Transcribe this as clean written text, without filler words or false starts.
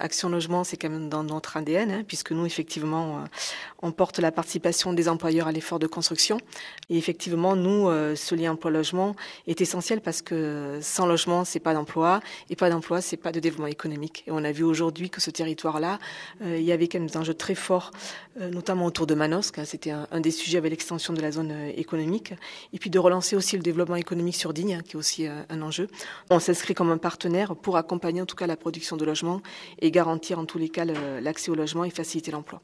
Action Logement, c'est quand même dans notre ADN, puisque nous, effectivement, on porte la participation des employeurs à l'effort de construction. Et effectivement, nous, ce lien emploi-logement est essentiel parce que sans logement, c'est pas d'emploi. Et pas d'emploi, c'est pas de développement économique. Et on a vu aujourd'hui que ce territoire-là, il y avait quand même des enjeux très forts, notamment autour de Manosque. C'était un des sujets avec l'extension de la zone économique. Et puis de relancer aussi le développement économique sur Digne, qui est aussi un enjeu. On s'inscrit comme un partenaire pour accompagner en tout cas la production de logements et garantir en tous les cas l'accès au logement et faciliter l'emploi.